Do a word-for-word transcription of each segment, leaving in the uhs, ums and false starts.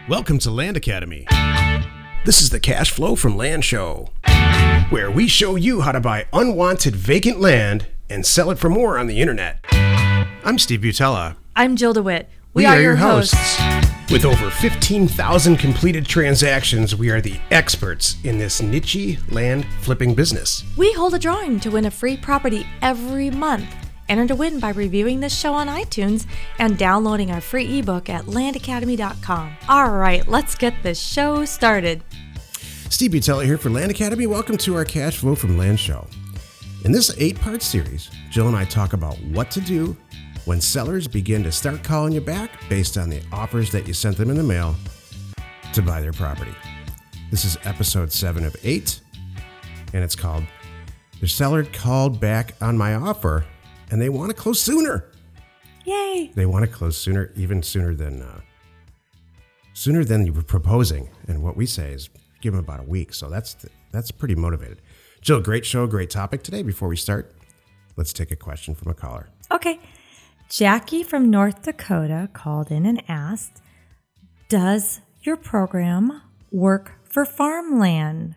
Welcome to Land Academy. This is the Cash Flow from Land Show, where we show you how to buy unwanted vacant land and sell it for more on the internet. I'm Steve Butella. I'm Jill DeWitt. We, we are, are your hosts. hosts. With over fifteen thousand completed transactions, we are the experts in this niche land flipping business. We hold a drawing to win a free property every month. Enter to win by reviewing this show on iTunes and downloading our free ebook at land academy dot com. All right, let's get this show started. Steve Butella here for Land Academy. Welcome to our Cash Flow from Land show. In this eight-part series, Jill and I talk about what to do when sellers begin to start calling you back based on the offers that you sent them in the mail to buy their property. This is episode seven of eight, and it's called The Seller Called Back on My Offer, and they want to close sooner. Yay! They want to close sooner, even sooner than uh, sooner than you were proposing. And what we say is give them about a week. So that's that's pretty motivated. Jill, great show, great topic today. Before we start, let's take a question from a caller. Okay. Jackie from North Dakota called in and asked, does your program work for farmland?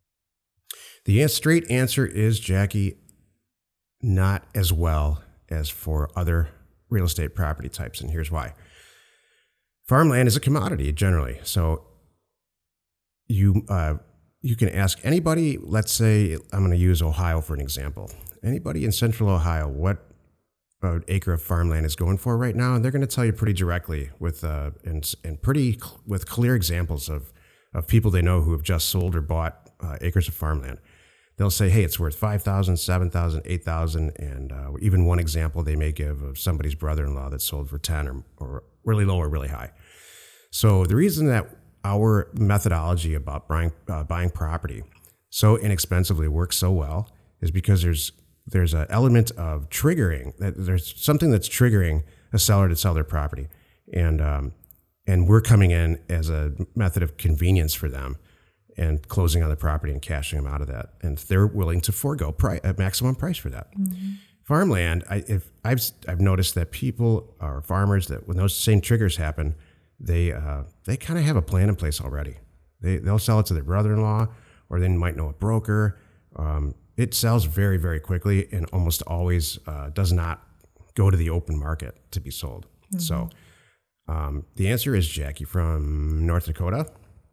The straight answer is, Jackie, not as well as for other real estate property types, and here's why. Farmland is a commodity generally, so you uh, you can ask anybody. Let's say I'm going to use Ohio for an example. Anybody in Central Ohio, what an acre of farmland is going for right now, and they're going to tell you pretty directly with uh, and and pretty cl- with clear examples of of people they know who have just sold or bought uh, acres of farmland. They'll say, hey, it's worth five thousand dollars, seven thousand dollars, eight thousand dollars, and uh, even one example they may give of somebody's brother-in-law that sold for ten or, or really low or really high. So the reason that our methodology about buying, uh, buying property so inexpensively works so well is because there's there's an element of triggering, that there's something that's triggering a seller to sell their property, and um, and we're coming in as a method of convenience for them and closing on the property and cashing them out of that. And they're willing to forego pri- a maximum price for that. Mm-hmm. Farmland, I, if I've I've noticed that people or farmers that when those same triggers happen, they uh, they kind of have a plan in place already. They they'll sell it to their brother-in-law, or they might know a broker. Um, it sells very very quickly and almost always uh, does not go to the open market to be sold. Mm-hmm. So um, the answer is Jackie from North Dakota.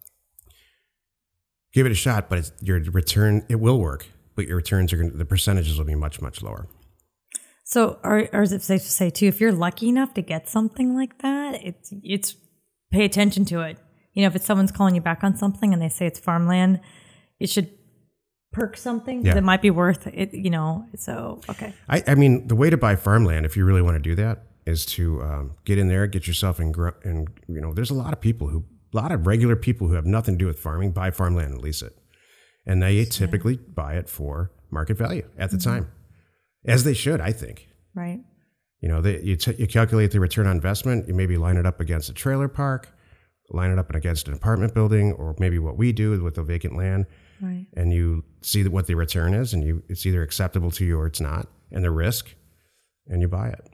Give it a shot, but it's, your return, it will work, but your returns are going to, the percentages will be much, much lower. So, or, or is it safe to say, too, if you're lucky enough to get something like that, it's, it's pay attention to it. You know, if it's someone's calling you back on something and they say it's farmland, you should perk something yeah. that might be worth it, you know, so, okay. I, I mean, the way to buy farmland, if you really want to do that, is to um, get in there, get yourself in, and, you know, there's a lot of people who A lot of regular people who have nothing to do with farming buy farmland and lease it. And they typically yeah. buy it for market value at the mm-hmm. time, as they should, I think. Right. You know, they, you, t- you calculate the return on investment. You maybe line it up against a trailer park, line it up against an apartment building, or maybe what we do with the vacant land. Right. And you see what the return is, and you it's either acceptable to you or it's not, and the risk, and you buy it.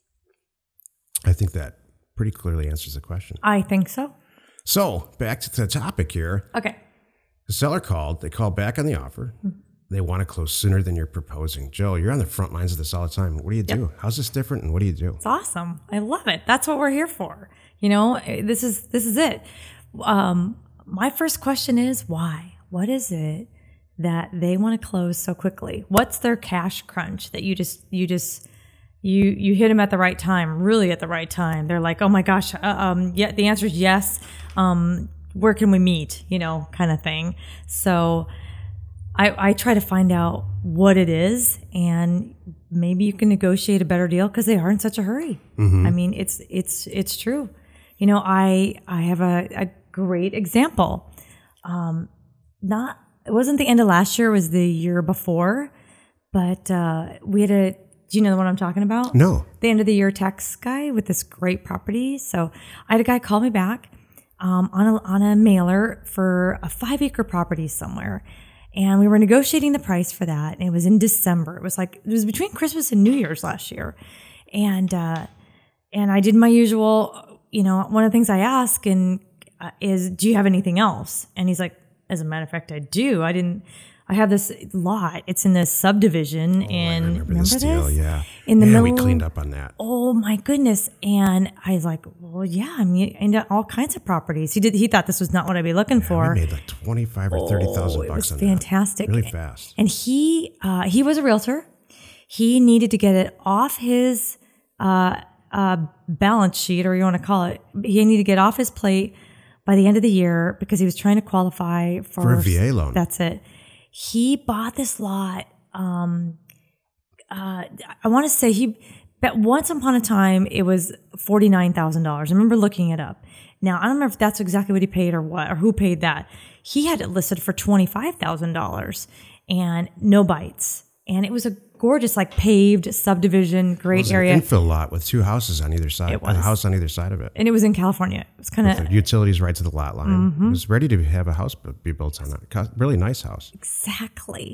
I think that pretty clearly answers the question. I think so. So, back to the topic here. Okay. The seller called. They called back on the offer. Mm-hmm. They want to close sooner than you're proposing. Joe, you're on the front lines of this all the time. What do you do? Yep. How's this different, and what do you do? It's awesome. I love it. That's what we're here for. You know, this is this is it. Um, my first question is, why? What is it that they want to close so quickly? What's their cash crunch that you just you just You you hit them at the right time, really at the right time. They're like, oh my gosh, uh, um, yeah. The answer is yes. Um, where can we meet? You know, kind of thing. So I I try to find out what it is, and maybe you can negotiate a better deal because they are in such a hurry. Mm-hmm. I mean, it's it's it's true. You know, I I have a, a great example. Um, not it wasn't the end of last year; it was the year before, but uh, we had a. Do you know what I'm talking about? No. The end of the year tax guy with this great property. So I had a guy call me back um, on a on a mailer for a five acre property somewhere, and we were negotiating the price for that. And it was in December. It was like it was between Christmas and New Year's last year, and uh, and I did my usual. You know, one of the things I ask, and uh, is, do you have anything else? And he's like, as a matter of fact, I do. I didn't, I have this lot. It's in this subdivision. Oh, and I remember, remember this deal, this? yeah. In the Man, middle. we cleaned up on that. Oh my goodness. And I was like, well, yeah, I mean, into all kinds of properties. He did, he thought this was not what I'd be looking Yeah, for. we made like twenty-five or thirty thousand Oh, it bucks was on fantastic. that. Really fast. And he, uh, he was a realtor. He needed to get it off his, uh, uh, balance sheet, or you want to call it. He needed to get off his plate by the end of the year because he was trying to qualify for, For a V A loan. That's it. He bought this lot. Um, uh, I want to say he, but once upon a time, it was forty-nine thousand dollars. I remember looking it up. Now, I don't remember if that's exactly what he paid or what, or who paid that. He had it listed for twenty-five thousand dollars and no bites. And it was a gorgeous, like paved subdivision, great It was area. an infill lot with two houses on either side. It was. A house on either side of it. And it was in California. It was kind The of utilities right to the lot line. Mm-hmm. It was ready to have a house bu- be built on that. Really nice house. exactly.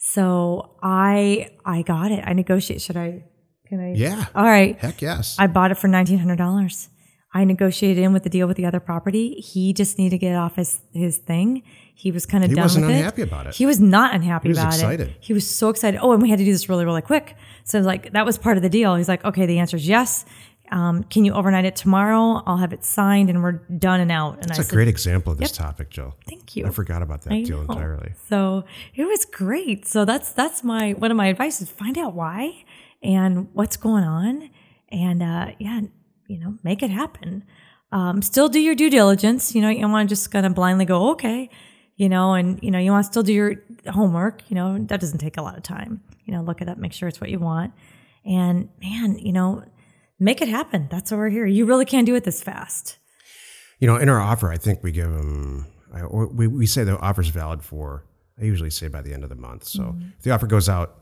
So I I got it. I negotiated. Should I? Can I? Yeah. All right. Heck yes. I bought it for nineteen hundred dollars. I negotiated in with the deal with the other property. He just needed to get off his, his thing. He was kind of He done wasn't with unhappy it. about it. He was not unhappy He was about excited. it. He was so excited. Oh, and we had to do this really, really quick. So like that was part of the deal. He's like, okay, the answer is yes. Um, can you overnight it tomorrow? I'll have it signed and we're done and out. And It's I a said, great example of this topic, Jill. thank you. I forgot about that I deal know. entirely. So it was great. So that's that's my one of my advice is find out why and what's going on, and uh, yeah, you know, make it happen. Um, still do your due diligence. You know, you don't want to just kind of blindly go okay, you know, and you know you want to still do your homework. You know, that doesn't take a lot of time. You know, look it up, make sure it's what you want, and man, you know, make it happen. That's why we're here. You really can't do it this fast. You know, in our offer, I think we give them, I, or we, we say the offer's valid for, I usually say by the end of the month. So Mm-hmm. if the offer goes out,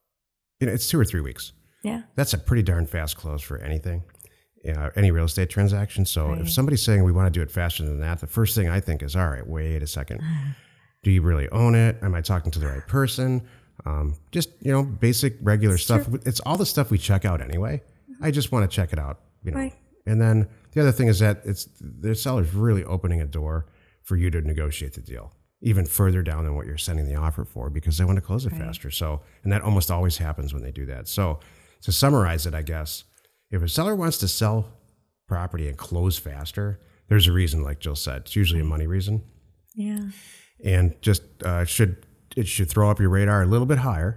you know, it's two or three weeks. Yeah. That's a pretty darn fast close for anything, uh, any real estate transaction. So Right. if somebody's saying we want to do it faster than that, the first thing I think is, all right, wait a second. Do you really own it? Am I talking to the right person? Um, just, you know, basic, regular stuff. It's all the stuff we check out anyway. I just want to check it out, you know. Right. And then the other thing is that it's the seller's really opening a door for you to negotiate the deal even further down than what you're sending the offer for because they want to close it Right. faster. So, and that almost always happens when they do that. So to summarize it, I guess, if a seller wants to sell property and close faster, there's a reason, like Jill said. It's usually a money reason. Yeah. And just uh, should it should throw up your radar a little bit higher.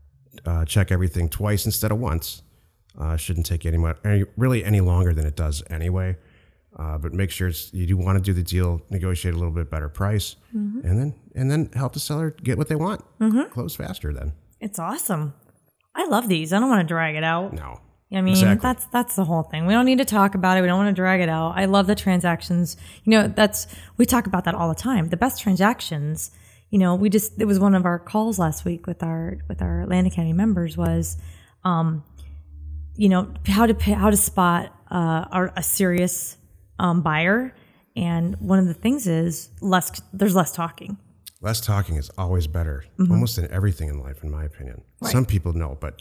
Uh, check everything twice instead of once. Uh, shouldn't take any, mo- any really any longer than it does anyway. Uh, but make sure it's, you do want to do the deal, negotiate a little bit better price, Mm-hmm. and then and then help the seller get what they want. Mm-hmm. Close faster then. It's awesome. I love these. I don't want to drag it out. No. I mean, Exactly. that's that's the whole thing. We don't need to talk about it. We don't want to drag it out. I love the transactions. You know, that's we talk about that all the time. The best transactions, you know, we just it was one of our calls last week with our with our Land Academy members was, um, you know, how to pay, how to spot uh, our, a serious um, buyer. And one of the things is less. There's less talking. Less talking is always better, Mm-hmm. almost in everything in life, in my opinion. Right. Some people know, but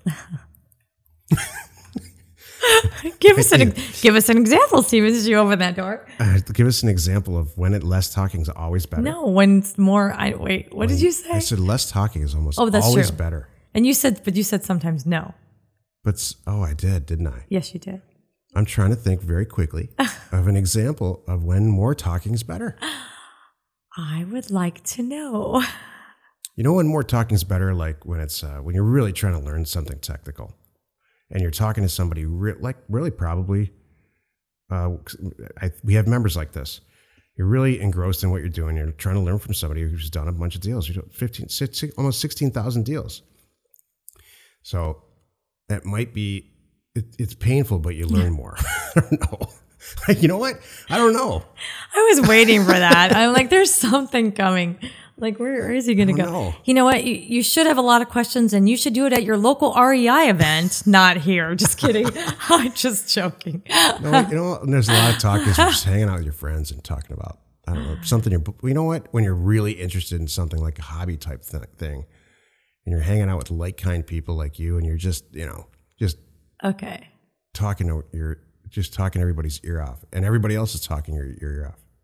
Give us an give us an example, Steve, as you open that door. uh, give us an example of when it less talking is always better. No, when it's more. I wait. What did you say? I said less talking is almost Oh, that's always true. better. And you said, but you said sometimes no. But s- oh, I did, didn't I? Yes, you did. I'm trying to think very quickly of an example of when more talking is better. I would like to know. You know when more talking is better, like when it's uh, when you're really trying to learn something technical, and you're talking to somebody re- like really probably. Uh, I, we have members like this. You're really engrossed in what you're doing. You're trying to learn from somebody who's done a bunch of deals. You do fifteen, sixteen, almost sixteen thousand deals. So that might be. It, it's painful, but you learn more. I don't know. You know what? I don't know. I was waiting for that. I'm like, there's something coming. Like, where, where is he going to I go? don't know. You know what? You, you should have a lot of questions, and you should do it at your local R E I event, not here. Just kidding. I'm just joking. No, you know, and there's a lot of talk is you're just hanging out with your friends and talking about, I don't know, something you're, you know what, when you're really interested in something like a hobby type th- thing, and you're hanging out with like-kind people like you, and you're just, you know, just Okay. talking to your, just talking everybody's ear off, and everybody else is talking your, your ear off.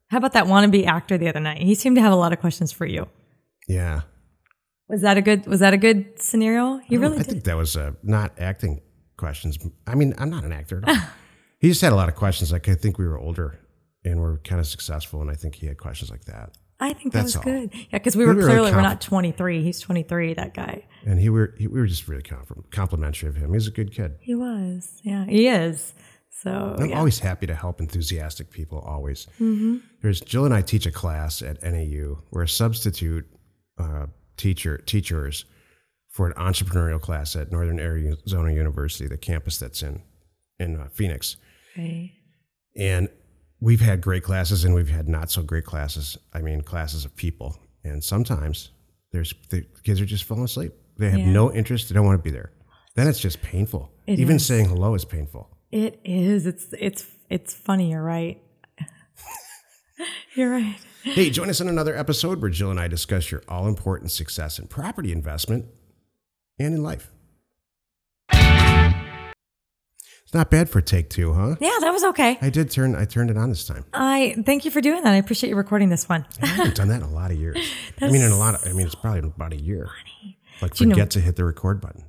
How about that wannabe actor the other night? He seemed to have a lot of questions for you. Yeah. Was that a good, was that a good scenario? He really I did. think that was uh, not acting questions. I mean, I'm not an actor at all. He just had a lot of questions. Like, I think we were older and we're kind of successful, and I think he had questions like that. I think that That's was all. good. Yeah, because we We were were clearly, really we're conf- not twenty-three. He's twenty-three, that guy. And he were he, we were just really comp- complimentary of him. He's a good kid. He was. Yeah, he is. So, I'm yeah. always happy to help enthusiastic people, always. Mm-hmm. There's Jill and I teach a class at N A U. We're a substitute uh, teacher teachers for an entrepreneurial class at Northern Arizona University, the campus that's in, in uh, Phoenix. Right. And we've had great classes and we've had not so great classes. I mean, classes of people. And sometimes there's the kids are just falling asleep. They have Yeah. no interest. They don't want to be there. Then it's just painful. It Even is. saying hello is painful. It is. It's, it's, it's funny. You're right. You're right. Hey, join us in another episode where Jill and I discuss your all-important success in property investment and in life. It's not bad for take two, huh? Yeah, that was okay. I did turn, I turned it on this time. I thank you for doing that. I appreciate you recording this one. I haven't done that in a lot of years. I mean, in a lot of, I mean, it's probably about a year. Like, Do you forget know- to hit the record button.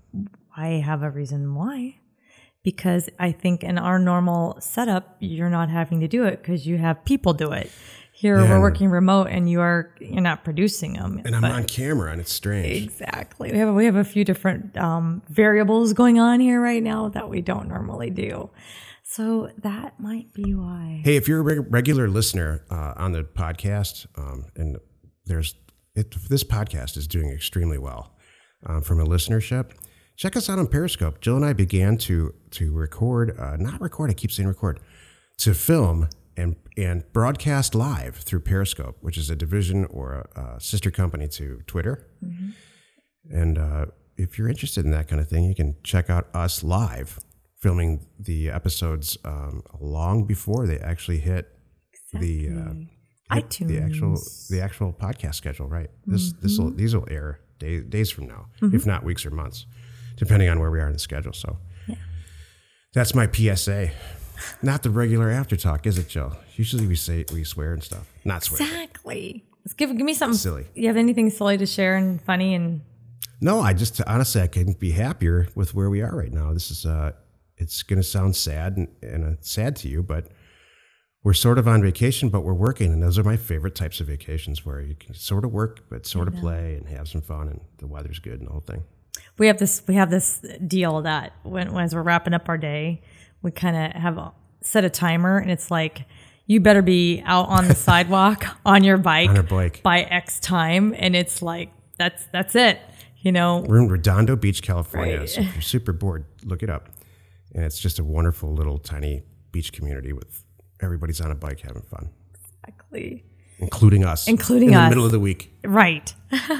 I have a reason why. Because I think in our normal setup, you're not having to do it because you have people do it. Here Yeah, we're and- working remote, and you are you're not producing them. And I'm but- on camera, and it's strange. Exactly. We have we have a few different um, variables going on here right now that we don't normally do. So that might be why. Hey, if you're a reg- regular listener uh, on the podcast, um, and there's it, this podcast is doing extremely well um, from a listenership. Check us out on Periscope. Jill and I began to to record, uh, not record. I keep saying record, to film and and broadcast live through Periscope, which is a division or a, a sister company to Twitter. Mm-hmm. And uh, if you're interested in that kind of thing, you can check out us live filming the episodes um, long before they actually hit the uh, hit iTunes. the actual the actual podcast schedule. Right. This Mm-hmm. this will these will air day, days from now, if not weeks or months, depending on where we are in the schedule. So Yeah. that's my P S A. Not the regular after talk, is it, Jill? Usually we say we swear and stuff. Not swear. Exactly. Let's give give me something Silly. You have anything silly to share and funny and No, I just honestly I couldn't be happier with where we are right now. This is uh, it's going to sound sad and, and uh, sad to you, but we're sort of on vacation, but we're working, and those are my favorite types of vacations where you can sort of work, but sort of play and have some fun, and the weather's good and the whole thing. we have this we have this deal that when, when as we're wrapping up our day, we kind of have a, set a timer, and it's like you better be out on the sidewalk on your bike, On our bike. by X time, and it's like that's that's it. You know, We're in Redondo Beach, California. Right. So if you're super bored, look it up. And it's just a wonderful little tiny beach community with everybody's on a bike having fun, exactly. including us. Including in us. the middle of the week. Right.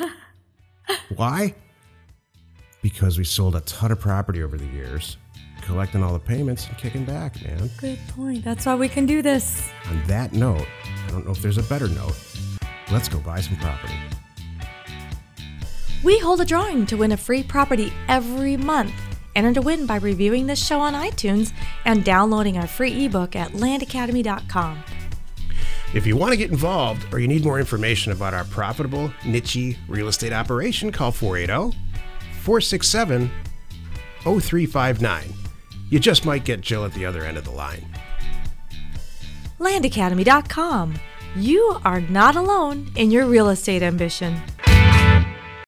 Why? Because we sold a ton of property over the years, collecting all the payments and kicking back, man. Good point. That's why we can do this. On that note, I don't know if there's a better note. Let's go buy some property. We hold a drawing to win a free property every month. Enter to win by reviewing this show on iTunes and downloading our free ebook at land academy dot com. If you want to get involved or you need more information about our profitable, niche real estate operation, call four eight zero, four six seven, zero three five nine. You just might get Jill at the other end of the line. land academy dot com. You are not alone in your real estate ambition.